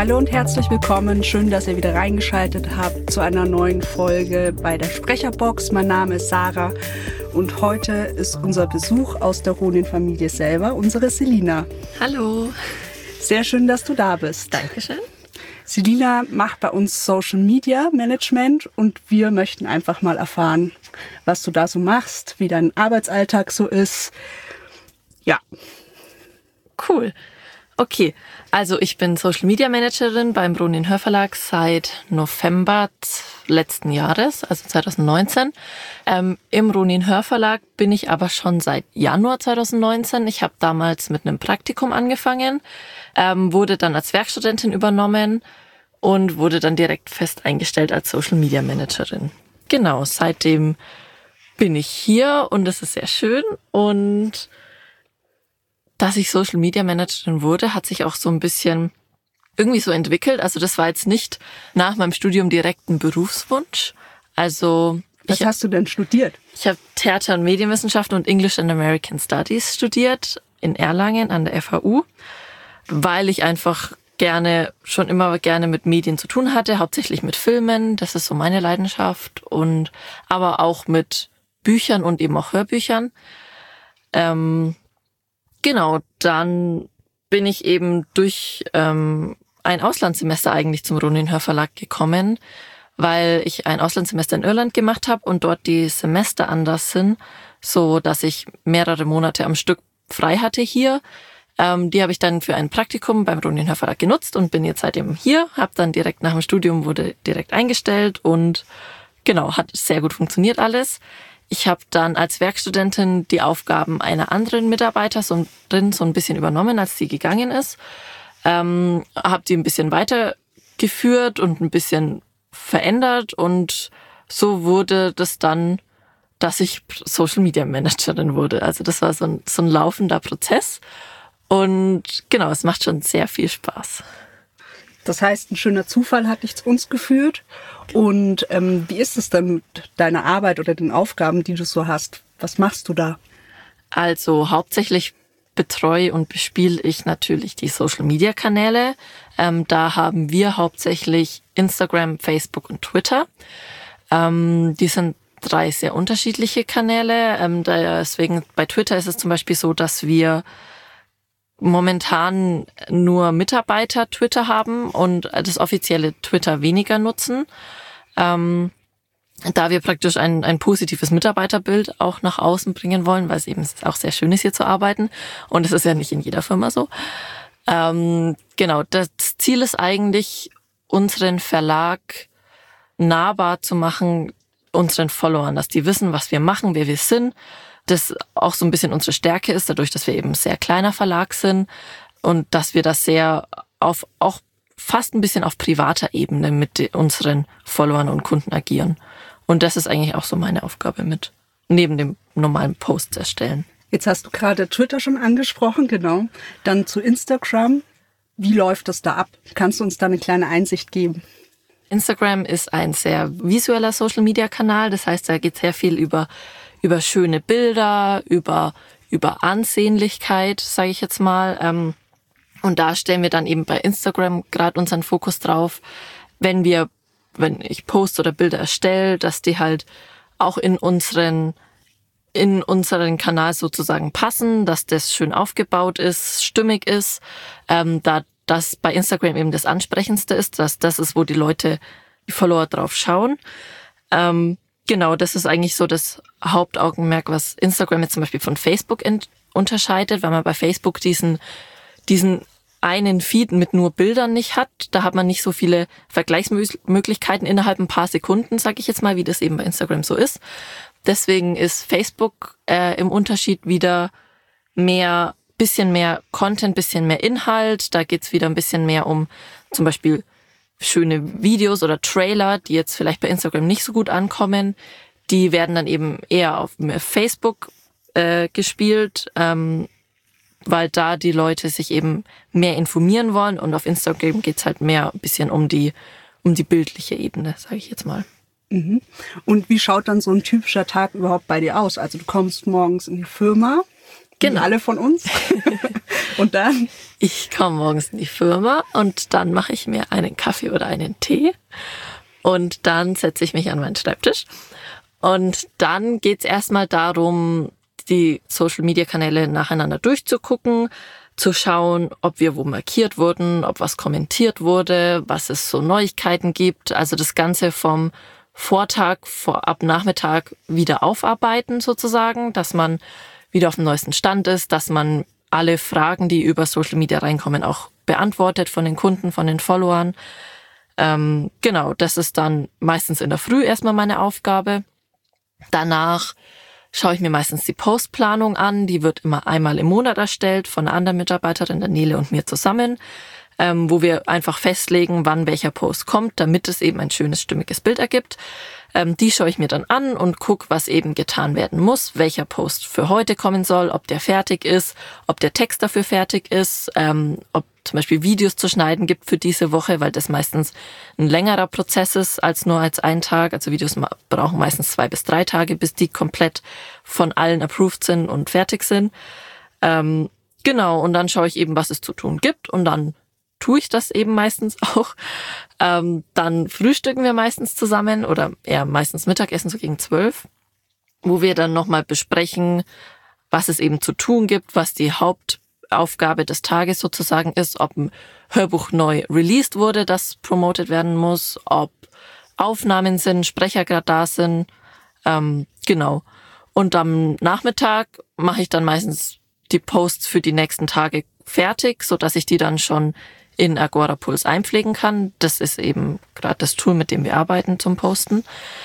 Hallo und herzlich willkommen. Schön, dass ihr wieder reingeschaltet habt zu einer neuen Folge bei der Sprecherbox. Mein Name ist Sarah und heute ist unser Besuch aus der Ronin-Familie selber, unsere Selina. Hallo. Sehr schön, dass du da bist. Dankeschön. Selina macht bei uns Social Media Management und wir möchten einfach mal erfahren, was du da so machst, wie dein Arbeitsalltag so ist. Ja. Cool. Okay, also ich bin Social Media Managerin beim Ronin Hörverlag seit November letzten Jahres, also 2019. Im Ronin Hörverlag bin ich aber schon seit Januar 2019. Ich habe damals mit einem Praktikum angefangen, wurde dann als Werkstudentin übernommen und wurde dann direkt fest eingestellt als Social Media Managerin. Genau, seitdem bin ich hier und es ist sehr schön. Und dass ich Social Media Managerin wurde, hat sich auch so ein bisschen irgendwie so entwickelt. Also das war jetzt nicht nach meinem Studium direkt ein Berufswunsch. Also was hast du denn studiert? Ich habe Theater- und Medienwissenschaften und English and American Studies studiert in Erlangen an der FAU, weil ich einfach schon immer gerne mit Medien zu tun hatte, hauptsächlich mit Filmen. Das ist so meine Leidenschaft und aber auch mit Büchern und eben auch Hörbüchern. Genau, dann bin ich eben durch ein Auslandssemester eigentlich zum Ronin Hörverlag gekommen, weil ich ein Auslandssemester in Irland gemacht habe und dort die Semester anders sind, so dass ich mehrere Monate am Stück frei hatte hier. Die habe ich dann für ein Praktikum beim Ronin Hörverlag genutzt und bin jetzt seitdem hier, habe dann direkt nach dem Studium, wurde direkt eingestellt und genau, hat sehr gut funktioniert alles. Ich habe dann als Werkstudentin die Aufgaben einer anderen Mitarbeiterin so ein bisschen übernommen, als sie gegangen ist. Habe die ein bisschen weitergeführt und ein bisschen verändert und so wurde das dann, dass ich Social Media Managerin wurde. Also das war so ein laufender Prozess und genau, es macht schon sehr viel Spaß. Das heißt, ein schöner Zufall hat dich zu uns geführt. Und wie ist es denn mit deiner Arbeit oder den Aufgaben, die du so hast? Was machst du da? Also hauptsächlich betreue und bespiele ich natürlich die Social-Media-Kanäle. Da haben wir hauptsächlich Instagram, Facebook und Twitter. Die sind 3 sehr unterschiedliche Kanäle. Deswegen bei Twitter ist es zum Beispiel so, dass wir momentan nur Mitarbeiter Twitter haben und das offizielle Twitter weniger nutzen, da wir praktisch ein positives Mitarbeiterbild auch nach außen bringen wollen, weil es eben auch sehr schön ist, hier zu arbeiten und es ist ja nicht in jeder Firma so. Genau, das Ziel ist eigentlich, unseren Verlag nahbar zu machen, unseren Followern, dass die wissen, was wir machen, wer wir sind, das auch so ein bisschen unsere Stärke ist, dadurch, dass wir eben ein sehr kleiner Verlag sind und dass wir das sehr auch fast ein bisschen auf privater Ebene mit unseren Followern und Kunden agieren. Und das ist eigentlich auch so meine Aufgabe mit, neben dem normalen Posts erstellen. Jetzt hast du gerade Twitter schon angesprochen, genau. Dann zu Instagram. Wie läuft das da ab? Kannst du uns da eine kleine Einsicht geben? Instagram ist ein sehr visueller Social-Media-Kanal. Das heißt, da geht sehr viel über schöne Bilder, über Ansehnlichkeit, sage ich jetzt mal. Und da stellen wir dann eben bei Instagram gerade unseren Fokus drauf, wenn ich Posts oder Bilder erstelle, dass die halt auch in unseren Kanal sozusagen passen, dass das schön aufgebaut ist, stimmig ist, da das bei Instagram eben das Ansprechendste ist, dass das ist, wo die Follower drauf schauen. Genau, das ist eigentlich so das Hauptaugenmerk, was Instagram jetzt zum Beispiel von Facebook unterscheidet, weil man bei Facebook diesen einen Feed mit nur Bildern nicht hat. Da hat man nicht so viele Vergleichsmöglichkeiten innerhalb ein paar Sekunden, sage ich jetzt mal, wie das eben bei Instagram so ist. Deswegen ist Facebook im Unterschied wieder bisschen mehr Content, bisschen mehr Inhalt. Da geht's wieder ein bisschen mehr um zum Beispiel schöne Videos oder Trailer, die jetzt vielleicht bei Instagram nicht so gut ankommen. Die werden dann eben eher auf Facebook gespielt, weil da die Leute sich eben mehr informieren wollen und auf Instagram geht's halt mehr ein bisschen um die bildliche Ebene, sage ich jetzt mal. Mhm. Und wie schaut dann so ein typischer Tag überhaupt bei dir aus? Also du kommst morgens in die Firma, Wie alle von uns. Und dann? Ich komme morgens in die Firma und dann mache ich mir einen Kaffee oder einen Tee und dann setze ich mich an meinen Schreibtisch. Und dann geht's erstmal darum, die Social-Media-Kanäle nacheinander durchzugucken, zu schauen, ob wir wo markiert wurden, ob was kommentiert wurde, was es so Neuigkeiten gibt. Also das Ganze vom Vortag, ab Nachmittag wieder aufarbeiten sozusagen, dass man wieder auf dem neuesten Stand ist, dass man alle Fragen, die über Social Media reinkommen, auch beantwortet von den Kunden, von den Followern. Genau, das ist dann meistens in der Früh erstmal meine Aufgabe. Danach schaue ich mir meistens die Postplanung an. Die wird immer einmal im Monat erstellt von einer anderen Mitarbeiterin, der Nele und mir zusammen, wo wir einfach festlegen, wann welcher Post kommt, damit es eben ein schönes, stimmiges Bild ergibt. Die schaue ich mir dann an und gucke, was eben getan werden muss, welcher Post für heute kommen soll, ob der fertig ist, ob der Text dafür fertig ist, ob zum Beispiel Videos zu schneiden gibt für diese Woche, weil das meistens ein längerer Prozess ist als nur als ein Tag. Also Videos brauchen meistens 2 bis 3 Tage, bis die komplett von allen approved sind und fertig sind. Genau, und dann schaue ich eben, was es zu tun gibt und dann tue ich das eben meistens auch. Dann frühstücken wir meistens zusammen oder eher meistens Mittagessen so gegen 12, wo wir dann nochmal besprechen, was es eben zu tun gibt, was die Hauptaufgabe des Tages sozusagen ist, ob ein Hörbuch neu released wurde, das promoted werden muss, ob Aufnahmen sind, Sprecher gerade da sind, genau. Und am Nachmittag mache ich dann meistens die Posts für die nächsten Tage fertig, so dass ich die dann schon in Agorapulse einpflegen kann. Das ist eben gerade das Tool, mit dem wir arbeiten zum Posten.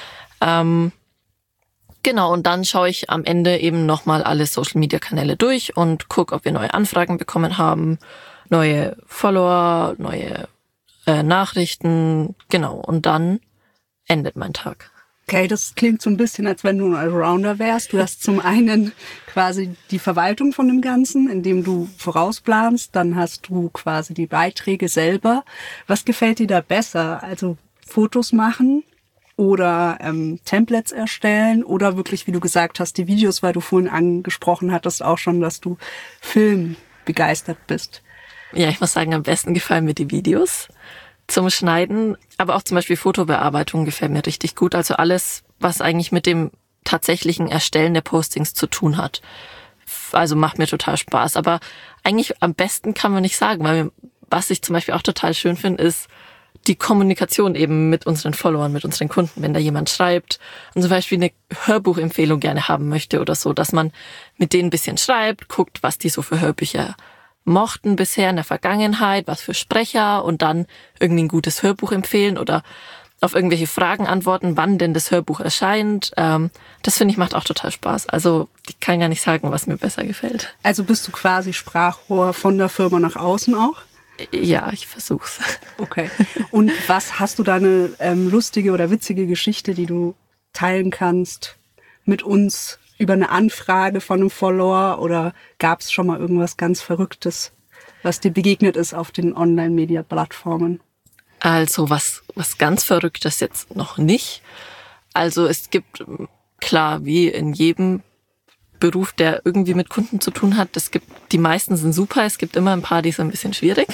Genau, und dann schaue ich am Ende eben nochmal alle Social-Media-Kanäle durch und gucke, ob wir neue Anfragen bekommen haben, neue Follower, neue Nachrichten. Genau, und dann endet mein Tag. Okay, das klingt so ein bisschen, als wenn du ein Allrounder wärst. Du hast zum einen quasi die Verwaltung von dem Ganzen, indem du vorausplanst. Dann hast du quasi die Beiträge selber. Was gefällt dir da besser? Also Fotos machen oder Templates erstellen oder wirklich, wie du gesagt hast, die Videos, weil du vorhin angesprochen hattest auch schon, dass du filmbegeistert bist. Ja, ich muss sagen, am besten gefallen mir die Videos zum Schneiden, aber auch zum Beispiel Fotobearbeitung gefällt mir richtig gut. Also alles, was eigentlich mit dem tatsächlichen Erstellen der Postings zu tun hat. Also macht mir total Spaß. Aber eigentlich am besten kann man nicht sagen, weil was ich zum Beispiel auch total schön finde, ist die Kommunikation eben mit unseren Followern, mit unseren Kunden. Wenn da jemand schreibt und zum Beispiel eine Hörbuchempfehlung gerne haben möchte oder so, dass man mit denen ein bisschen schreibt, guckt, was die so für Hörbücher mochten bisher in der Vergangenheit, was für Sprecher und dann irgendwie ein gutes Hörbuch empfehlen oder auf irgendwelche Fragen antworten, wann denn das Hörbuch erscheint. Das finde ich macht auch total Spaß. Also ich kann gar nicht sagen, was mir besser gefällt. Also bist du quasi Sprachrohr von der Firma nach außen auch? Ja, ich versuch's. Okay. Und was hast du da eine lustige oder witzige Geschichte, die du teilen kannst mit uns über eine Anfrage von einem Follower oder gab es schon mal irgendwas ganz Verrücktes, was dir begegnet ist auf den Online-Media-Plattformen? Also was ganz Verrücktes jetzt noch nicht. Also es gibt, klar, wie in jedem Beruf, der irgendwie mit Kunden zu tun hat, die meisten sind super, es gibt immer ein paar, die sind ein bisschen schwierig.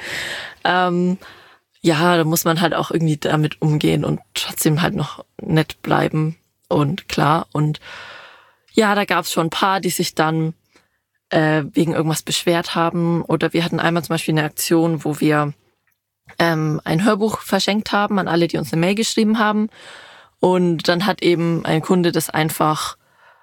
Ja, da muss man halt auch irgendwie damit umgehen und trotzdem halt noch nett bleiben und klar. Und ja, da gab es schon ein paar, die sich dann wegen irgendwas beschwert haben. Oder wir hatten einmal zum Beispiel eine Aktion, wo wir ein Hörbuch verschenkt haben an alle, die uns eine Mail geschrieben haben. Und dann hat eben ein Kunde das einfach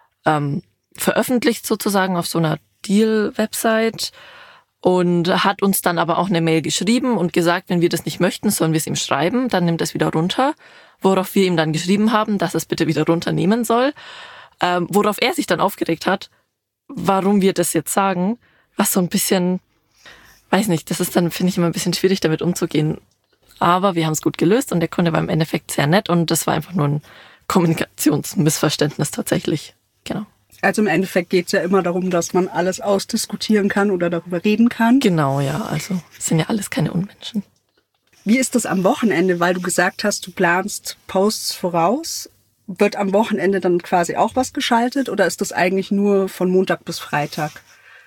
veröffentlicht sozusagen auf so einer Deal-Website und hat uns dann aber auch eine Mail geschrieben und gesagt, wenn wir das nicht möchten, sollen wir es ihm schreiben, dann nimmt es wieder runter. Worauf wir ihm dann geschrieben haben, dass es bitte wieder runternehmen soll. Worauf er sich dann aufgeregt hat, warum wir das jetzt sagen, was so ein bisschen, weiß nicht, das ist dann, finde ich, immer ein bisschen schwierig, damit umzugehen. Aber wir haben es gut gelöst und der Kunde war im Endeffekt sehr nett und das war einfach nur ein Kommunikationsmissverständnis tatsächlich. Genau. Also im Endeffekt geht es ja immer darum, dass man alles ausdiskutieren kann oder darüber reden kann. Genau, ja, also es sind ja alles keine Unmenschen. Wie ist das am Wochenende, weil du gesagt hast, du planst Posts voraus? Wird am Wochenende dann quasi auch was geschaltet oder ist das eigentlich nur von Montag bis Freitag?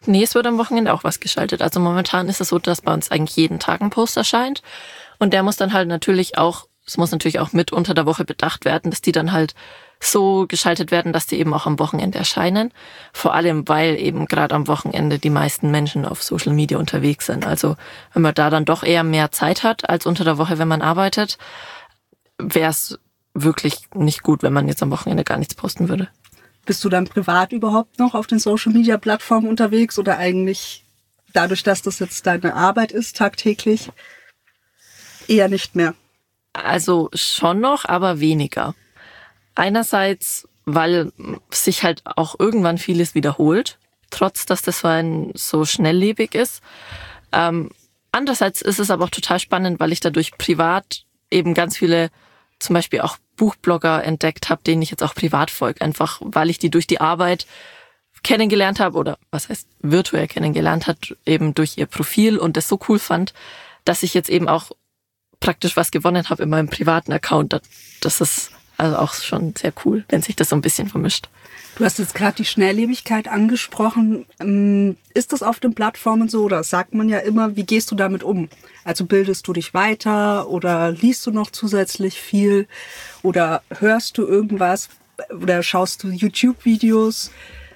Nee, es wird am Wochenende auch was geschaltet. Also momentan ist es so, dass bei uns eigentlich jeden Tag ein Post erscheint. Und der muss dann halt natürlich auch, es muss natürlich auch mit unter der Woche bedacht werden, dass die dann halt so geschaltet werden, dass die eben auch am Wochenende erscheinen. Vor allem, weil eben gerade am Wochenende die meisten Menschen auf Social Media unterwegs sind. Also wenn man da dann doch eher mehr Zeit hat als unter der Woche, wenn man arbeitet, wäre es wirklich nicht gut, wenn man jetzt am Wochenende gar nichts posten würde. Bist du dann privat überhaupt noch auf den Social-Media-Plattformen unterwegs oder eigentlich dadurch, dass das jetzt deine Arbeit ist, tagtäglich, eher nicht mehr? Also schon noch, aber weniger. Einerseits, weil sich halt auch irgendwann vieles wiederholt, trotz dass das so schnelllebig ist. Andererseits ist es aber auch total spannend, weil ich dadurch privat eben ganz viele, zum Beispiel auch Buchblogger entdeckt habe, denen ich jetzt auch privat folge, einfach weil ich die durch die Arbeit kennengelernt habe oder was heißt virtuell kennengelernt hat, eben durch ihr Profil und das so cool fand, dass ich jetzt eben auch praktisch was gewonnen habe in meinem privaten Account. Das ist also auch schon sehr cool, wenn sich das so ein bisschen vermischt. Du hast jetzt gerade die Schnelllebigkeit angesprochen. Ist das auf den Plattformen so oder sagt man ja immer, wie gehst du damit um? Also bildest du dich weiter oder liest du noch zusätzlich viel oder hörst du irgendwas oder schaust du YouTube-Videos?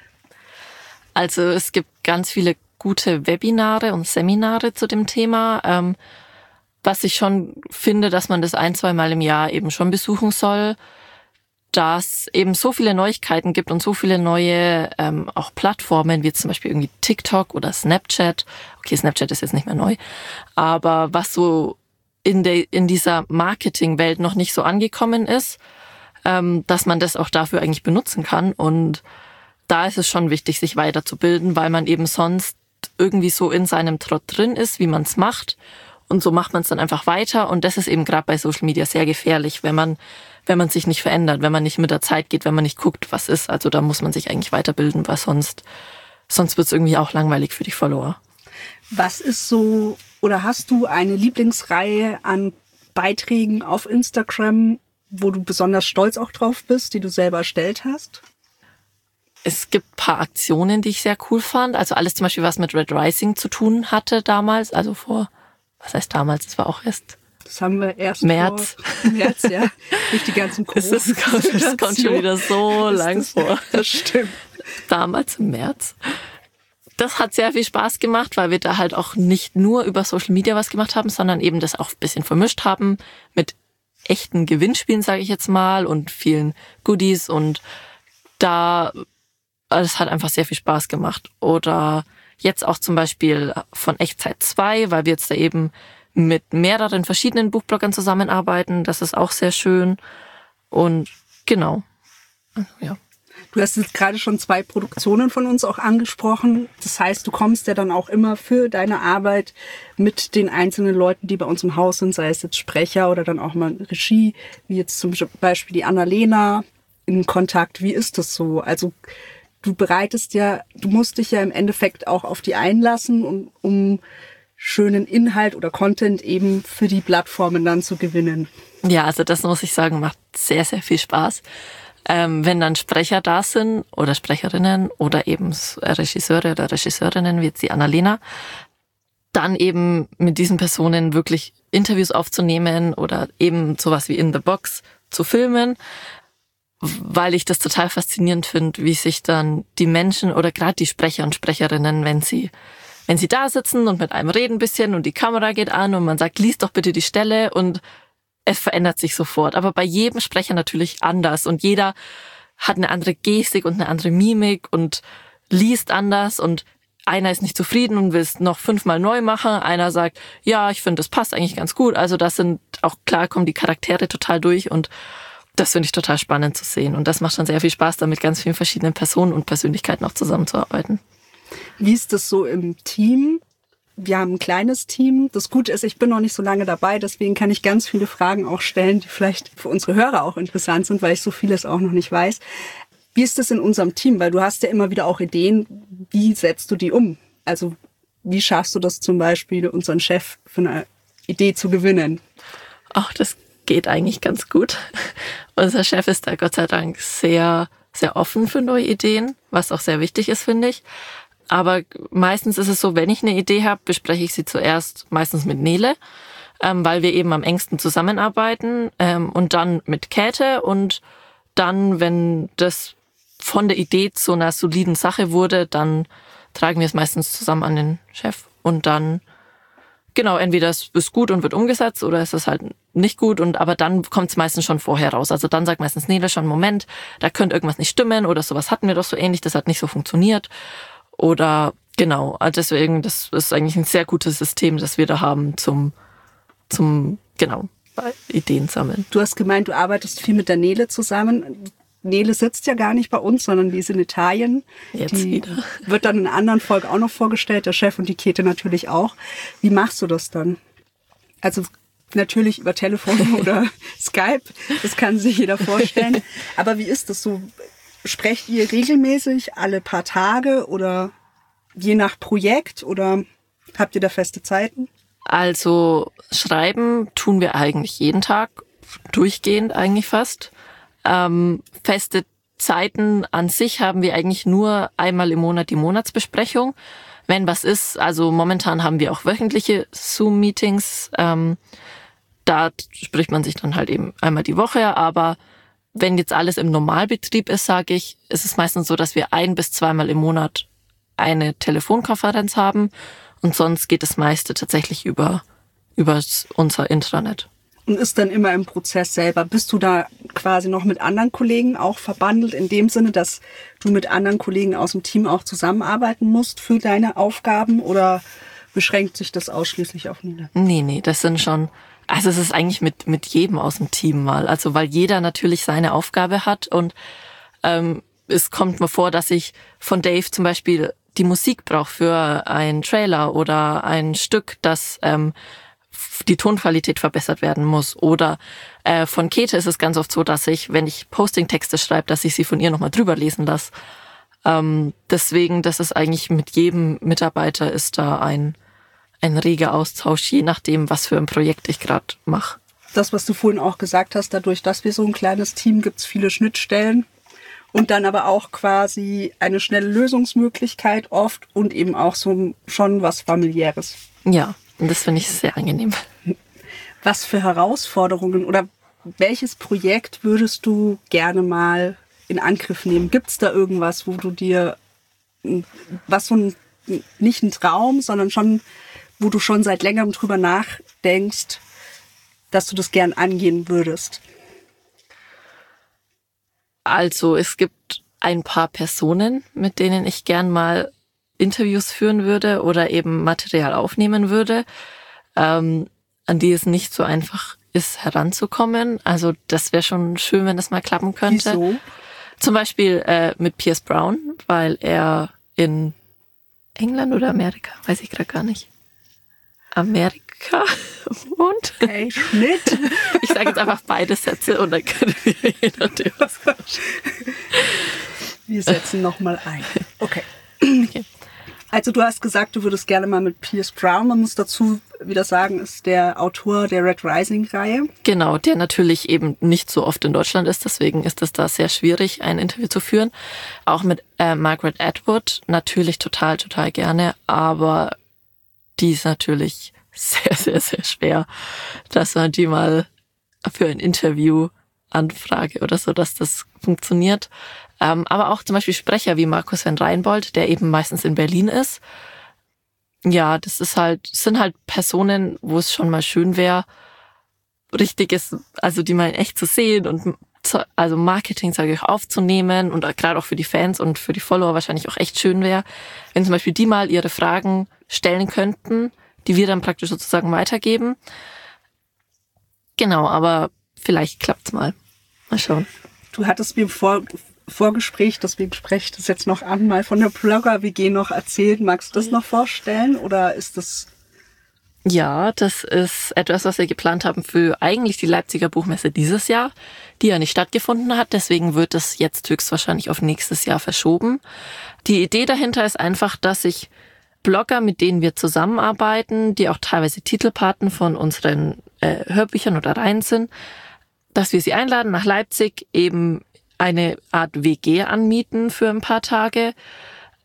Also es gibt ganz viele gute Webinare und Seminare zu dem Thema, was ich schon finde, dass man das 1-2 Mal im Jahr eben schon besuchen soll, da es eben so viele Neuigkeiten gibt und so viele neue auch Plattformen, wie zum Beispiel irgendwie TikTok oder Snapchat. Okay, Snapchat ist jetzt nicht mehr neu, aber was so in dieser Marketingwelt noch nicht so angekommen ist, dass man das auch dafür eigentlich benutzen kann. Und da ist es schon wichtig, sich weiterzubilden, weil man eben sonst irgendwie so in seinem Trott drin ist, wie man es macht. Und so macht man es dann einfach weiter. Und das ist eben gerade bei Social Media sehr gefährlich, wenn man sich nicht verändert, wenn man nicht mit der Zeit geht, wenn man nicht guckt, was ist. Also da muss man sich eigentlich weiterbilden, weil sonst wird es irgendwie auch langweilig für die Follower. Was ist so, oder hast du eine Lieblingsreihe an Beiträgen auf Instagram, wo du besonders stolz auch drauf bist, die du selber erstellt hast? Es gibt ein paar Aktionen, die ich sehr cool fand. Also alles zum Beispiel, was mit Red Rising zu tun hatte damals. Also was heißt damals? Es war auch erst... Das haben wir erst März. März, ja. Durch die ganzen Corona. Das kommt schon wieder so lang vor. Das stimmt. Damals im März. Das hat sehr viel Spaß gemacht, weil wir da halt auch nicht nur über Social Media was gemacht haben, sondern eben das auch ein bisschen vermischt haben mit echten Gewinnspielen, sage ich jetzt mal, und vielen Goodies. Und das hat einfach sehr viel Spaß gemacht. Oder jetzt auch zum Beispiel von Echtzeit 2, weil wir jetzt da eben mit mehreren verschiedenen Buchbloggern zusammenarbeiten. Das ist auch sehr schön. Und genau. Ja. Du hast jetzt gerade schon 2 Produktionen von uns auch angesprochen. Das heißt, du kommst ja dann auch immer für deine Arbeit mit den einzelnen Leuten, die bei uns im Haus sind, sei es jetzt Sprecher oder dann auch mal Regie, wie jetzt zum Beispiel die Annalena, in Kontakt. Wie ist das so? Also du musst dich ja im Endeffekt auch auf die einlassen, um schönen Inhalt oder Content eben für die Plattformen dann zu gewinnen. Ja, also das muss ich sagen, macht sehr, sehr viel Spaß. Wenn dann Sprecher da sind oder Sprecherinnen oder eben Regisseure oder Regisseurinnen wie jetzt die Annalena, dann eben mit diesen Personen wirklich Interviews aufzunehmen oder eben sowas wie In the Box zu filmen, weil ich das total faszinierend finde, wie sich dann die Menschen oder gerade die Sprecher und Sprecherinnen, wenn sie da sitzen und mit einem reden ein bisschen und die Kamera geht an und man sagt, lies doch bitte die Stelle und es verändert sich sofort. Aber bei jedem Sprecher natürlich anders und jeder hat eine andere Gestik und eine andere Mimik und liest anders und einer ist nicht zufrieden und will es noch 5-mal neu machen. Einer sagt, ja, ich finde, das passt eigentlich ganz gut. Also das sind auch klar, kommen die Charaktere total durch und das finde ich total spannend zu sehen. Und das macht schon sehr viel Spaß, da mit ganz vielen verschiedenen Personen und Persönlichkeiten auch zusammenzuarbeiten. Wie ist das so im Team? Wir haben ein kleines Team. Das Gute ist, ich bin noch nicht so lange dabei, deswegen kann ich ganz viele Fragen auch stellen, die vielleicht für unsere Hörer auch interessant sind, weil ich so vieles auch noch nicht weiß. Wie ist das in unserem Team? Weil du hast ja immer wieder auch Ideen. Wie setzt du die um? Also wie schaffst du das zum Beispiel, unseren Chef für eine Idee zu gewinnen? Ach, das geht eigentlich ganz gut. Unser Chef ist da Gott sei Dank sehr, sehr offen für neue Ideen, was auch sehr wichtig ist, finde ich. Aber meistens ist es so, wenn ich eine Idee habe, bespreche ich sie zuerst meistens mit Nele, weil wir eben am engsten zusammenarbeiten, und dann mit Käthe, und dann, wenn das von der Idee zu einer soliden Sache wurde, dann tragen wir es meistens zusammen an den Chef und dann, genau, entweder es ist gut und wird umgesetzt oder es ist halt nicht gut, aber dann kommt es meistens schon vorher raus. Also dann sagt meistens Nele schon, Moment, da könnte irgendwas nicht stimmen oder sowas hatten wir doch so ähnlich, das hat nicht so funktioniert. Oder genau, deswegen, das ist eigentlich ein sehr gutes System, das wir da haben zum genau, Ideen sammeln. Du hast gemeint, du arbeitest viel mit der Nele zusammen. Nele sitzt ja gar nicht bei uns, sondern die ist in Italien. Jetzt die wieder. Wird dann in einer anderen Folge auch noch vorgestellt, der Chef und die Käthe natürlich auch. Wie machst du das dann? Also natürlich über Telefon oder Skype, das kann sich jeder vorstellen. Aber wie ist das so? Sprecht ihr regelmäßig alle paar Tage oder je nach Projekt oder habt ihr da feste Zeiten? Also schreiben tun wir eigentlich jeden Tag, durchgehend eigentlich fast. Feste Zeiten an sich haben wir eigentlich nur einmal im Monat die Monatsbesprechung. Wenn was ist, also momentan haben wir auch wöchentliche Zoom-Meetings. Da spricht man sich dann halt eben einmal die Woche. Aber wenn jetzt alles im Normalbetrieb ist, sage ich, ist es meistens so, dass wir 1- bis 2-mal im Monat eine Telefonkonferenz haben. Und sonst geht das meiste tatsächlich über unser Intranet. Und ist dann immer im Prozess selber. Bist du da quasi noch mit anderen Kollegen auch verbandelt, in dem Sinne, dass du mit anderen Kollegen aus dem Team auch zusammenarbeiten musst für deine Aufgaben oder beschränkt sich das ausschließlich auf Nele? Nee, das sind schon, also es ist eigentlich mit jedem aus dem Team mal. Also weil jeder natürlich seine Aufgabe hat und es kommt mir vor, dass ich von Dave zum Beispiel die Musik brauche für einen Trailer oder ein Stück, das die Tonqualität verbessert werden muss. Oder von Käthe ist es ganz oft so, dass ich, wenn ich Posting-Texte schreibe, dass ich sie von ihr nochmal drüber lesen lasse. Deswegen, das ist eigentlich mit jedem Mitarbeiter ist da ein reger Austausch, je nachdem, was für ein Projekt ich gerade mache. Das, was du vorhin auch gesagt hast, dadurch, dass wir so ein kleines Team, gibt es viele Schnittstellen und dann aber auch quasi eine schnelle Lösungsmöglichkeit oft und eben auch so schon was Familiäres. Ja, und das finde ich sehr angenehm. Was für Herausforderungen oder welches Projekt würdest du gerne mal in Angriff nehmen? Gibt es da irgendwas, wo du dir, was so ein, nicht ein Traum, sondern schon, wo du schon seit längerem drüber nachdenkst, dass du das gern angehen würdest? Also es gibt ein paar Personen, mit denen ich gern mal Interviews führen würde oder eben Material aufnehmen würde, an die es nicht so einfach ist, heranzukommen. Also das wäre schon schön, wenn das mal klappen könnte. Wieso? Zum Beispiel mit Pierce Brown, weil er in England oder Amerika, weiß ich gerade gar nicht. Amerika wohnt. Okay, Schnitt. Ich sage jetzt einfach beide Sätze und dann können wir je nachdem was Wir setzen nochmal ein. Okay. Okay. Also du hast gesagt, du würdest gerne mal mit Pierce Brown, man muss dazu wieder sagen, ist der Autor der Red Rising-Reihe. Genau, der natürlich eben nicht so oft in Deutschland ist, deswegen ist es da sehr schwierig, ein Interview zu führen. Auch mit Margaret Atwood natürlich total gerne, aber die ist natürlich sehr, sehr, sehr schwer, dass man die mal für ein Interview anfrage oder so, dass das funktioniert. Aber auch zum Beispiel Sprecher wie Markus van Reinbold, der eben meistens in Berlin ist. Ja, das sind halt Personen, wo es schon mal schön wäre, richtiges, also die mal in echt zu sehen und also Marketing, sage ich, aufzunehmen und gerade auch für die Fans und für die Follower wahrscheinlich auch echt schön wäre, wenn zum Beispiel die mal ihre Fragen stellen könnten, die wir dann praktisch sozusagen weitergeben. Genau, aber vielleicht klappt's mal. Mal schauen. Du hattest mir Vorgespräch, deswegen spreche ich das jetzt noch an, mal von der Blogger-WG noch erzählt. Magst du das noch vorstellen oder ist das... Ja, das ist etwas, was wir geplant haben für eigentlich die Leipziger Buchmesse dieses Jahr, die ja nicht stattgefunden hat. Deswegen wird es jetzt höchstwahrscheinlich auf nächstes Jahr verschoben. Die Idee dahinter ist einfach, dass sich Blogger, mit denen wir zusammenarbeiten, die auch teilweise Titelpaten von unseren Hörbüchern oder Reihen sind, dass wir sie einladen nach Leipzig, eben eine Art WG anmieten für ein paar Tage,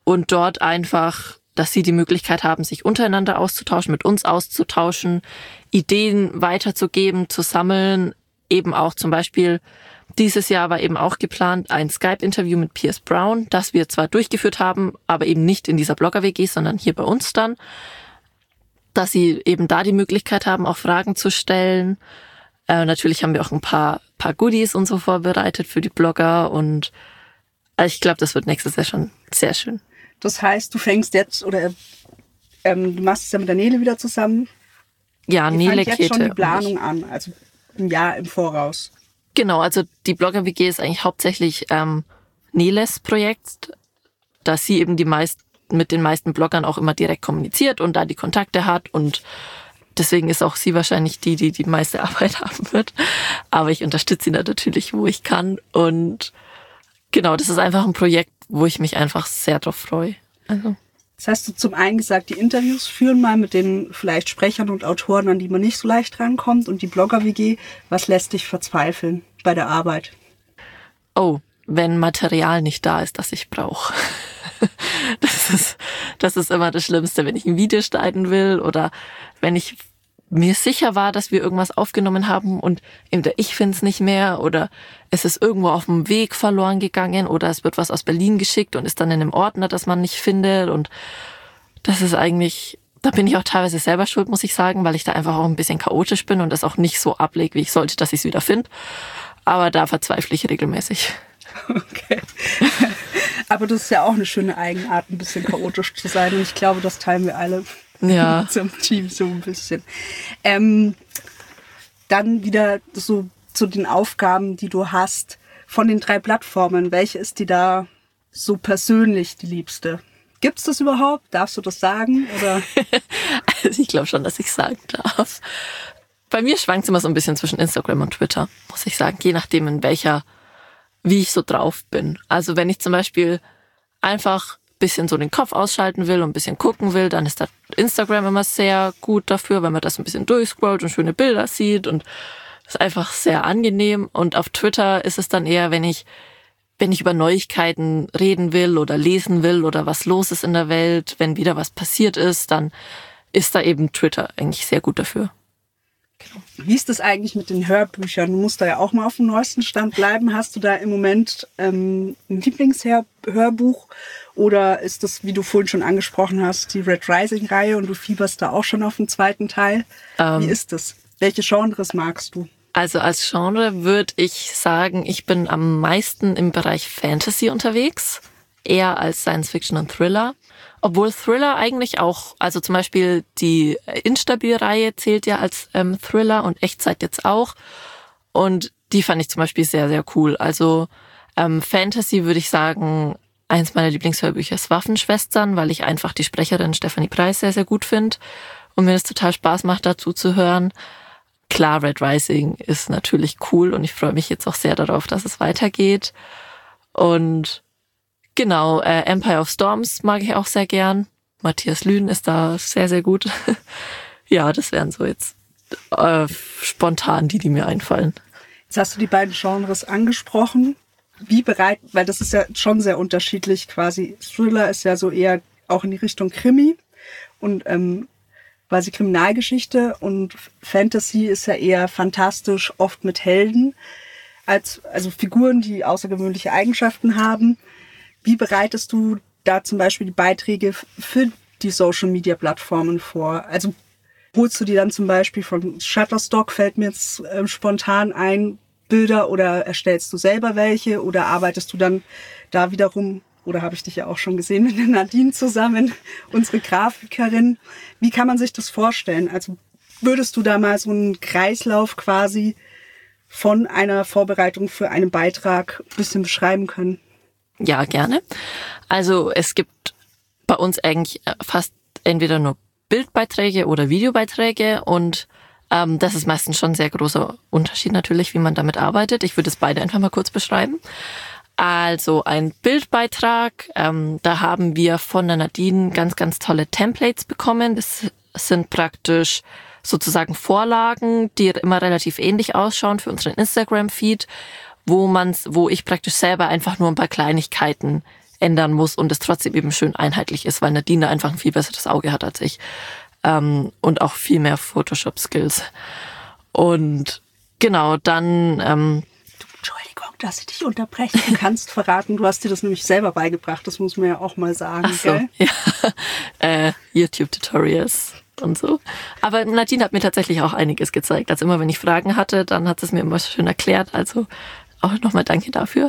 und dort einfach, dass sie die Möglichkeit haben, sich untereinander auszutauschen, mit uns auszutauschen, Ideen weiterzugeben, zu sammeln. Eben auch zum Beispiel, dieses Jahr war eben auch geplant ein Skype-Interview mit Pierce Brown, das wir zwar durchgeführt haben, aber eben nicht in dieser Blogger-WG, sondern hier bei uns dann. Dass sie eben da die Möglichkeit haben, auch Fragen zu stellen. Natürlich haben wir auch ein paar Goodies und so vorbereitet für die Blogger und ich glaube, das wird nächstes Jahr schon sehr schön. Das heißt, du fängst jetzt oder du machst es ja mit der Nele wieder zusammen. Ja, Nele, Käthe. Jetzt schon die Planung an, also ein Jahr im Voraus. Genau, also die Blogger-WG ist eigentlich hauptsächlich Neles Projekt, dass sie eben mit den meisten Bloggern auch immer direkt kommuniziert und da die Kontakte hat und deswegen ist auch sie wahrscheinlich die meiste Arbeit haben wird. Aber ich unterstütze sie natürlich, wo ich kann und genau, das ist einfach ein Projekt, wo ich mich einfach sehr drauf freue. Also. Das hast du zum einen gesagt, die Interviews führen mal mit den vielleicht Sprechern und Autoren, an die man nicht so leicht rankommt. Und die Blogger-WG, was lässt dich verzweifeln bei der Arbeit? Oh, wenn Material nicht da ist, das ich brauche. Das ist immer das Schlimmste, wenn ich ein Video schneiden will oder wenn ich mir sicher war, dass wir irgendwas aufgenommen haben und ich finde es nicht mehr oder es ist irgendwo auf dem Weg verloren gegangen oder es wird was aus Berlin geschickt und ist dann in einem Ordner, das man nicht findet und das ist eigentlich, da bin ich auch teilweise selber schuld, muss ich sagen, weil ich da einfach auch ein bisschen chaotisch bin und das auch nicht so ablege, wie ich sollte, dass ich es wieder finde. Aber da verzweifle ich regelmäßig. Okay. Aber das ist ja auch eine schöne Eigenart, ein bisschen chaotisch zu sein und ich glaube, das teilen wir alle. Ja. Zum Team so ein bisschen. Dann wieder so zu den Aufgaben, die du hast. Von den 3 Plattformen, welche ist dir da so persönlich die liebste? Gibt's das überhaupt? Darfst du das sagen? Oder? Also ich glaube schon, dass ich sagen darf. Bei mir schwankt es immer so ein bisschen zwischen Instagram und Twitter, muss ich sagen. Je nachdem, wie ich so drauf bin. Also wenn ich zum Beispiel einfach bisschen so den Kopf ausschalten will und ein bisschen gucken will, dann ist da Instagram immer sehr gut dafür, weil man das ein bisschen durchscrollt und schöne Bilder sieht und ist einfach sehr angenehm. Und auf Twitter ist es dann eher, wenn ich über Neuigkeiten reden will oder lesen will oder was los ist in der Welt, wenn wieder was passiert ist, dann ist da eben Twitter eigentlich sehr gut dafür. Genau. Wie ist das eigentlich mit den Hörbüchern? Du musst da ja auch mal auf dem neuesten Stand bleiben. Hast du da im Moment ein Lieblingshörbuch? Oder ist das, wie du vorhin schon angesprochen hast, die Red Rising-Reihe und du fieberst da auch schon auf den 2. Teil? Wie ist das? Welche Genres magst du? Also als Genre würde ich sagen, ich bin am meisten im Bereich Fantasy unterwegs, eher als Science-Fiction und Thriller. Obwohl Thriller eigentlich auch, also zum Beispiel die Instabil-Reihe zählt ja als Thriller und Echtzeit jetzt auch. Und die fand ich zum Beispiel sehr, sehr cool. Also Fantasy würde ich sagen, eins meiner Lieblingshörbücher ist Waffenschwestern, weil ich einfach die Sprecherin Stephanie Preiss sehr, sehr gut finde und mir das total Spaß macht, dazu zu hören. Klar, Red Rising ist natürlich cool und ich freue mich jetzt auch sehr darauf, dass es weitergeht. Und genau, Empire of Storms mag ich auch sehr gern. Matthias Lühn ist da sehr, sehr gut. Ja, das wären so jetzt spontan die mir einfallen. Jetzt hast du die beiden Genres angesprochen. Weil das ist ja schon sehr unterschiedlich quasi. Thriller ist ja so eher auch in die Richtung Krimi und quasi Kriminalgeschichte und Fantasy ist ja eher fantastisch, oft mit Helden, also Figuren, die außergewöhnliche Eigenschaften haben. Wie bereitest du da zum Beispiel die Beiträge für die Social-Media-Plattformen vor? Also holst du die dann zum Beispiel von Shutterstock, fällt mir jetzt spontan ein, Bilder oder erstellst du selber welche oder arbeitest du dann da wiederum, oder habe ich dich ja auch schon gesehen mit der Nadine zusammen, unsere Grafikerin. Wie kann man sich das vorstellen? Also würdest du da mal so einen Kreislauf quasi von einer Vorbereitung für einen Beitrag ein bisschen beschreiben können? Ja, gerne. Also es gibt bei uns eigentlich fast entweder nur Bildbeiträge oder Videobeiträge und das ist meistens schon ein sehr großer Unterschied natürlich, wie man damit arbeitet. Ich würde es beide einfach mal kurz beschreiben. Also ein Bildbeitrag, da haben wir von der Nadine ganz, ganz tolle Templates bekommen. Das sind praktisch sozusagen Vorlagen, die immer relativ ähnlich ausschauen für unseren Instagram-Feed, wo ich praktisch selber einfach nur ein paar Kleinigkeiten ändern muss und es trotzdem eben schön einheitlich ist, weil Nadine da einfach ein viel besseres Auge hat als ich und auch viel mehr Photoshop-Skills. Und genau, dann... Entschuldigung, dass ich dich unterbreche. Du kannst verraten, du hast dir das nämlich selber beigebracht, das muss man ja auch mal sagen. Ach so, gell? Ja. YouTube-Tutorials und so. Aber Nadine hat mir tatsächlich auch einiges gezeigt. Also immer, wenn ich Fragen hatte, dann hat es mir immer schön erklärt. Also auch nochmal danke dafür.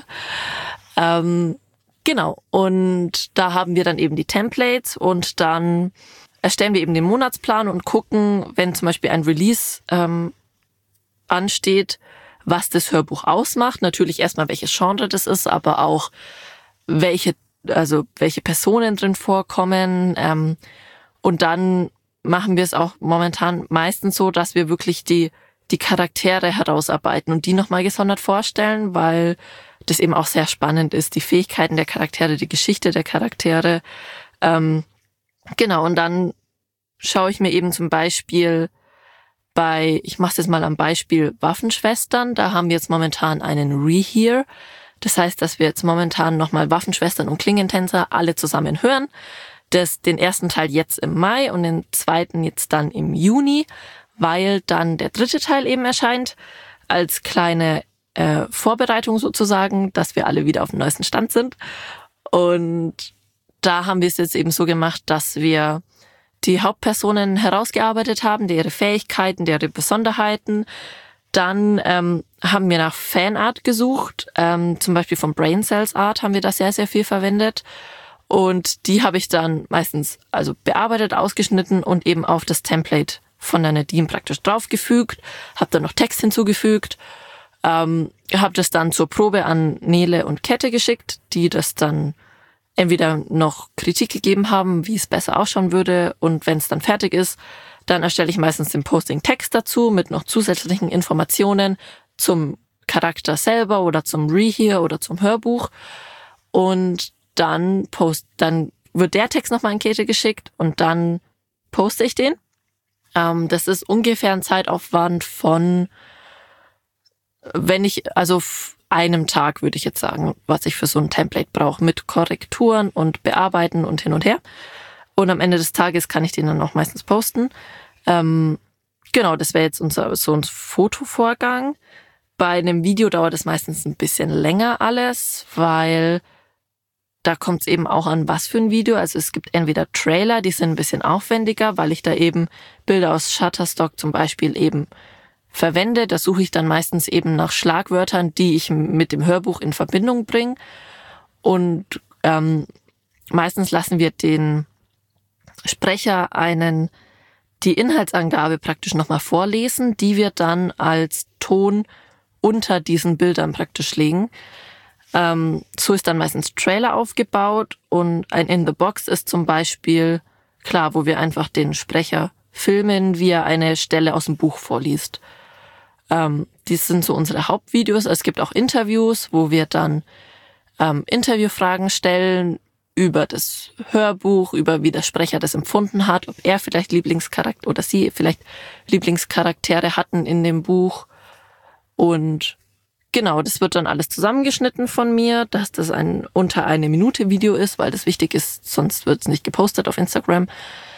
Genau, und da haben wir dann eben die Templates und dann erstellen wir eben den Monatsplan und gucken, wenn zum Beispiel ein Release ansteht, was das Hörbuch ausmacht. Natürlich erstmal, welches Genre das ist, aber auch welche Personen drin vorkommen. Und dann machen wir es auch momentan meistens so, dass wir wirklich die Charaktere herausarbeiten und die nochmal gesondert vorstellen, weil das eben auch sehr spannend ist, die Fähigkeiten der Charaktere, die Geschichte der Charaktere. Genau, und dann schaue ich mir eben zum Beispiel ich mache es jetzt mal am Beispiel Waffenschwestern, da haben wir jetzt momentan einen Rehear. Das heißt, dass wir jetzt momentan nochmal Waffenschwestern und Klingentänzer alle zusammen hören. Den ersten Teil jetzt im Mai und den zweiten jetzt dann im Juni, weil dann der dritte Teil eben erscheint, als kleine Vorbereitung sozusagen, dass wir alle wieder auf dem neuesten Stand sind. Und da haben wir es jetzt eben so gemacht, dass wir die Hauptpersonen herausgearbeitet haben, ihre Fähigkeiten, ihre Besonderheiten. Dann haben wir nach Fanart gesucht, zum Beispiel von Brain Cells Art haben wir da sehr, sehr viel verwendet. Und die habe ich dann meistens also bearbeitet, ausgeschnitten und eben auf das Template von der Nadine praktisch draufgefügt, habe dann noch Text hinzugefügt, habe das dann zur Probe an Nele und Kette geschickt, die das dann entweder noch Kritik gegeben haben, wie es besser ausschauen würde, und wenn es dann fertig ist, dann erstelle ich meistens den Posting-Text dazu mit noch zusätzlichen Informationen zum Charakter selber oder zum Rehear oder zum Hörbuch, und dann wird der Text nochmal in Käthe geschickt und dann poste ich den. Das ist ungefähr ein Zeitaufwand von, einem Tag, würde ich jetzt sagen, was ich für so ein Template brauche, mit Korrekturen und Bearbeiten und hin und her. Und am Ende des Tages kann ich den dann auch meistens posten. Genau, das wäre jetzt so ein Fotovorgang. Bei einem Video dauert es meistens ein bisschen länger alles, weil da kommt es eben auch an, was für ein Video. Also es gibt entweder Trailer, die sind ein bisschen aufwendiger, weil ich da eben Bilder aus Shutterstock zum Beispiel eben verwende. Da suche ich dann meistens eben nach Schlagwörtern, die ich mit dem Hörbuch in Verbindung bringe. Und meistens lassen wir den Sprecher die Inhaltsangabe praktisch nochmal vorlesen, die wir dann als Ton unter diesen Bildern praktisch legen. So ist dann meistens Trailer aufgebaut, und ein In the Box ist zum Beispiel, klar, wo wir einfach den Sprecher filmen, wie er eine Stelle aus dem Buch vorliest. Die sind so unsere Hauptvideos. Es gibt auch Interviews, wo wir dann Interviewfragen stellen über das Hörbuch, über wie der Sprecher das empfunden hat, ob er vielleicht Lieblingscharakter oder sie vielleicht Lieblingscharaktere hatten in dem Buch. Und genau, das wird dann alles zusammengeschnitten von mir, dass das ein unter 1 Minute Video ist, weil das wichtig ist, sonst wird es nicht gepostet auf Instagram.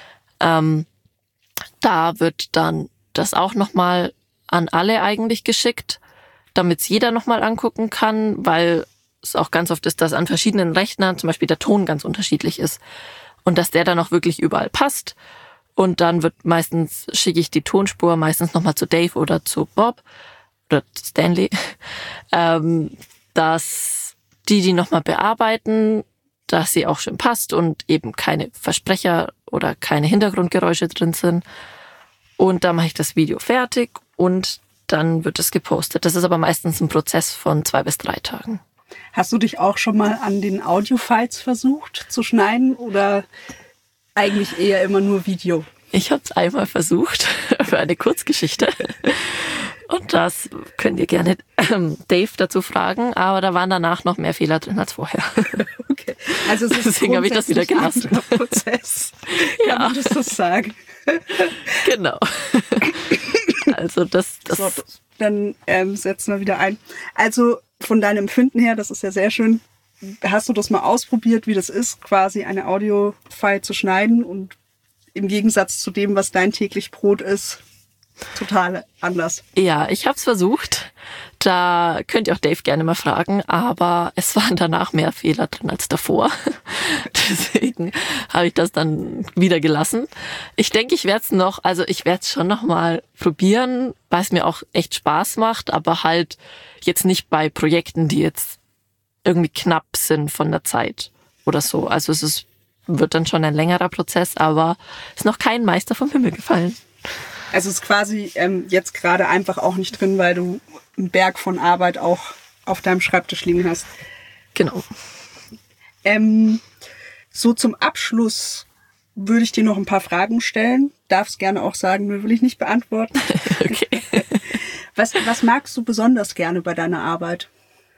Da wird dann das auch nochmal an alle eigentlich geschickt, damit es jeder nochmal angucken kann, weil es auch ganz oft ist, dass an verschiedenen Rechnern zum Beispiel der Ton ganz unterschiedlich ist und dass der dann auch wirklich überall passt. Und dann schicke ich die Tonspur meistens nochmal zu Dave oder zu Bob oder Stanley, dass die nochmal bearbeiten, dass sie auch schön passt und eben keine Versprecher oder keine Hintergrundgeräusche drin sind. Und dann mache ich das Video fertig und dann wird es gepostet. Das ist aber meistens ein Prozess von 2 bis 3 Tagen. Hast du dich auch schon mal an den Audio-Files versucht zu schneiden oder eigentlich eher immer nur Video? Ich habe es einmal versucht für eine Kurzgeschichte. Und das könnt ihr gerne Dave dazu fragen, aber da waren danach noch mehr Fehler drin als vorher. Okay. Also es ist deswegen habe ich das wieder gelassen. Ein Prozess. Kann man das so sagen? Genau. Also das. So, dann setzen wir wieder ein. Also von deinem Empfinden her, das ist ja sehr schön, hast du das mal ausprobiert, wie das ist, quasi eine Audio-File zu schneiden und im Gegensatz zu dem, was dein täglich Brot ist, total anders? Ja, ich habe es versucht. Da könnt ihr auch Dave gerne mal fragen, aber es waren danach mehr Fehler drin als davor. Deswegen habe ich das dann wieder gelassen. Ich denke, ich werde es schon noch mal probieren, weil es mir auch echt Spaß macht, aber halt jetzt nicht bei Projekten, die jetzt irgendwie knapp sind von der Zeit oder so. Also wird dann schon ein längerer Prozess, aber ist noch kein Meister vom Himmel gefallen. Also es ist quasi jetzt gerade einfach auch nicht drin, weil du einen Berg von Arbeit auch auf deinem Schreibtisch liegen hast. Genau. So zum Abschluss würde ich dir noch ein paar Fragen stellen. Darfst gerne auch sagen, nur will ich nicht beantworten. Okay. Was magst du besonders gerne bei deiner Arbeit?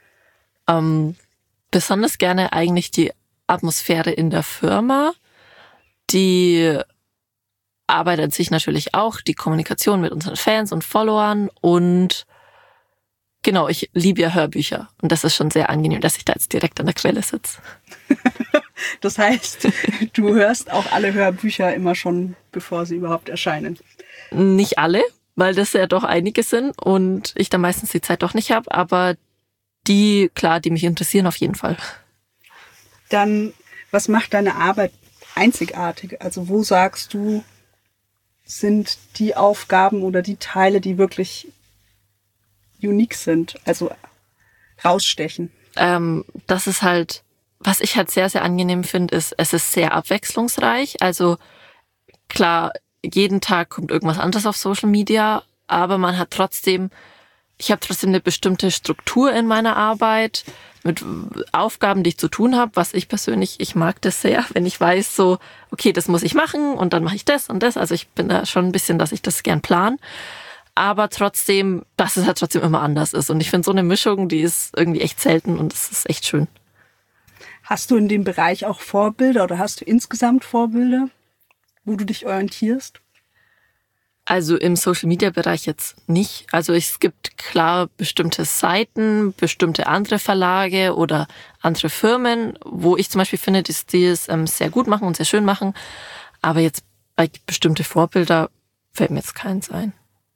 Besonders gerne eigentlich die Atmosphäre in der Firma, die Arbeit an sich natürlich auch, die Kommunikation mit unseren Fans und Followern und genau, ich liebe ja Hörbücher und das ist schon sehr angenehm, dass ich da jetzt direkt an der Quelle sitze. Das heißt, du hörst auch alle Hörbücher immer schon, bevor sie überhaupt erscheinen? Nicht alle, weil das ja doch einige sind und ich dann meistens die Zeit doch nicht habe, aber die mich interessieren auf jeden Fall. Dann, was macht deine Arbeit einzigartig? Also wo sagst du, sind die Aufgaben oder die Teile, die wirklich unique sind, also rausstechen? Das ist halt, was ich halt sehr, sehr angenehm finde, ist, es ist sehr abwechslungsreich. Also klar, jeden Tag kommt irgendwas anderes auf Social Media, aber ich habe trotzdem eine bestimmte Struktur in meiner Arbeit mit Aufgaben, die ich zu tun habe, was ich mag das sehr, wenn ich weiß so, okay, das muss ich machen und dann mache ich das und das. Also ich bin da schon ein bisschen, dass ich das gern plan, aber trotzdem, dass es halt trotzdem immer anders ist. Und ich finde so eine Mischung, die ist irgendwie echt selten und es ist echt schön. Hast du in dem Bereich auch Vorbilder oder hast du insgesamt Vorbilder, wo du dich orientierst? Also im Social-Media-Bereich jetzt nicht. Also es gibt klar bestimmte Seiten, bestimmte andere Verlage oder andere Firmen, wo ich zum Beispiel finde, dass die es sehr gut machen und sehr schön machen. Aber jetzt bei bestimmte Vorbilder fällt mir jetzt keins ein.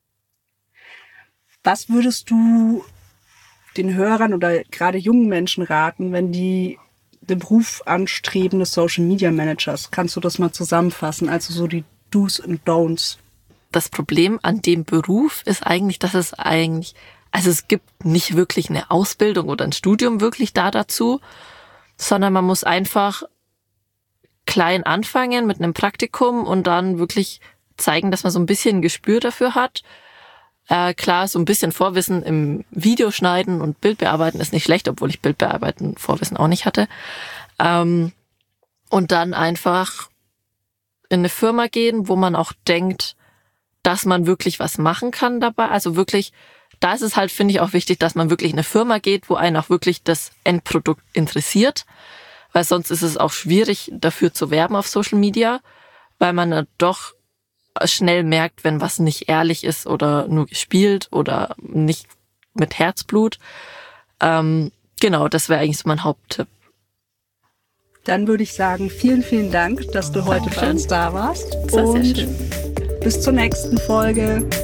Was würdest du den Hörern oder gerade jungen Menschen raten, wenn die den Beruf anstreben des Social-Media-Managers? Kannst du das mal zusammenfassen? Also so die Do's und Don'ts. Das Problem an dem Beruf ist eigentlich, also es gibt nicht wirklich eine Ausbildung oder ein Studium wirklich dazu, sondern man muss einfach klein anfangen mit einem Praktikum und dann wirklich zeigen, dass man so ein bisschen ein Gespür dafür hat. Klar, so ein bisschen Vorwissen im Videoschneiden und Bildbearbeiten ist nicht schlecht, obwohl ich Bildbearbeiten Vorwissen auch nicht hatte. Und dann einfach in eine Firma gehen, wo man auch denkt, dass man wirklich was machen kann dabei. Also wirklich, da ist es halt, finde ich, auch wichtig, dass man wirklich in eine Firma geht, wo einen auch wirklich das Endprodukt interessiert. Weil sonst ist es auch schwierig, dafür zu werben auf Social Media, weil man dann doch schnell merkt, wenn was nicht ehrlich ist oder nur gespielt oder nicht mit Herzblut. Genau, das wäre eigentlich so mein Haupttipp. Dann würde ich sagen, vielen, vielen Dank, dass du heute bei uns da warst. Das war sehr schön. Bis zur nächsten Folge.